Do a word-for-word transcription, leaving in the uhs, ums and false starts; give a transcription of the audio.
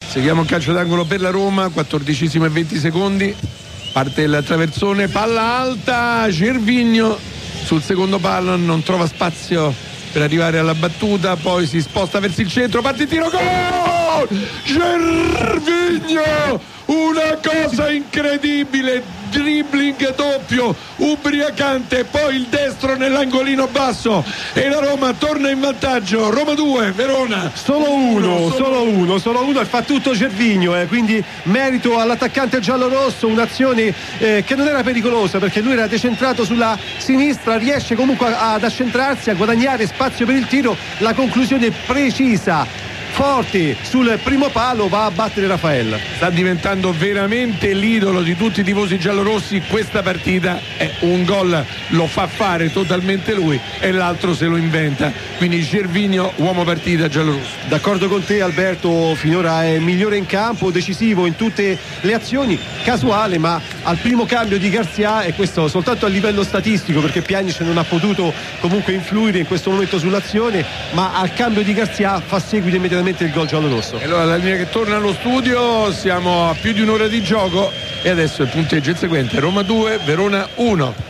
Seguiamo il calcio d'angolo per la Roma, quattordicesimo e venti secondi. Parte il traversone, palla alta, Gervinho sul secondo palo, non trova spazio per arrivare alla battuta, poi si sposta verso il centro, parte il tiro, gol! Gervinho! Una cosa incredibile, dribbling doppio, ubriacante, poi il destro nell'angolino basso e la Roma torna in vantaggio. Roma due, Verona solo uno, uno solo uno, solo uno e fa tutto Gervinho, eh. Quindi merito all'attaccante giallorosso, un'azione eh, che non era pericolosa perché lui era decentrato sulla sinistra, riesce comunque ad accentrarsi, a guadagnare spazio per il tiro, la conclusione precisa. Forti sul primo palo, va a battere Rafael. Sta diventando veramente l'idolo di tutti i tifosi giallorossi. Questa partita è un gol, lo fa fare totalmente lui e l'altro se lo inventa. Quindi Gervinho, uomo partita giallorosso. D'accordo con te Alberto, finora è migliore in campo, decisivo in tutte le azioni, casuale ma al primo cambio di Garcia, e questo soltanto a livello statistico perché Pjanic non ha potuto comunque influire in questo momento sull'azione, ma al cambio di Garcia fa seguito immediatamente il gol giallorosso. E allora la linea che torna allo studio, siamo a più di un'ora di gioco e adesso il punteggio è il seguente: Roma due, Verona uno.